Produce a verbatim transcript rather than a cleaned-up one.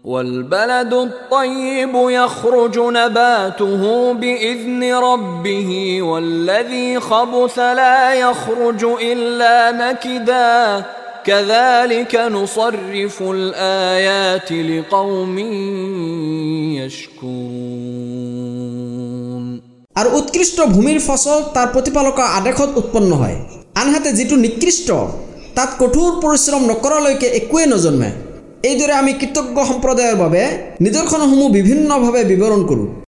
والبلد الطيب يخرج نباته بإذن ربه والذي خبث لا يخرج إلا نكدا كذلك نصرف الآيات لقوم يشكرون। আর উৎকৃষ্ট ভূমির ফসল তার প্রতিপালকৰ আদেশত উৎপন্ন হয়, আনহাতে যিটো নিকৃষ্ট তাত কঠোৰ পৰিশ্ৰম নকৰালৈকে একোৱে নজন্মে। এইদৰে আমি কৃতজ্ঞ সম্প্ৰদায়ৰ বাবে নিদৰ্শনসমূহ বিভিন্নভাৱে বিৱৰণ কৰোঁ।